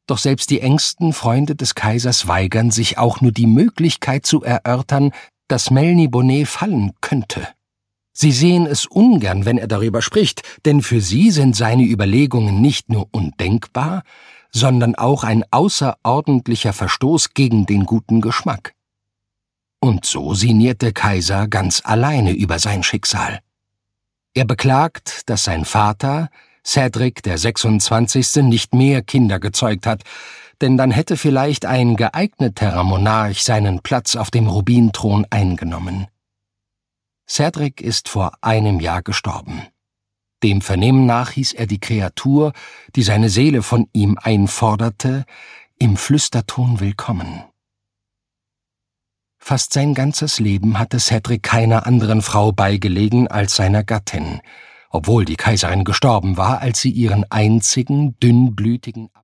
Doch selbst die engsten Freunde des Kaisers weigern sich auch nur die Möglichkeit zu erörtern, dass Melniboné fallen könnte. Sie sehen es ungern, wenn er darüber spricht, denn für sie sind seine Überlegungen nicht nur undenkbar, sondern auch ein außerordentlicher Verstoß gegen den guten Geschmack. Und so sinniert der Kaiser ganz alleine über sein Schicksal. Er beklagt, dass sein Vater, Cedric der 26., nicht mehr Kinder gezeugt hat, denn dann hätte vielleicht ein geeigneterer Monarch seinen Platz auf dem Rubinthron eingenommen. Cedric ist vor einem Jahr gestorben. Dem Vernehmen nach hieß er die Kreatur, die seine Seele von ihm einforderte, im Flüsterton willkommen. Fast sein ganzes Leben hatte Cedric keiner anderen Frau beigelegen als seiner Gattin, obwohl die Kaiserin gestorben war, als sie ihren einzigen, dünnblütigen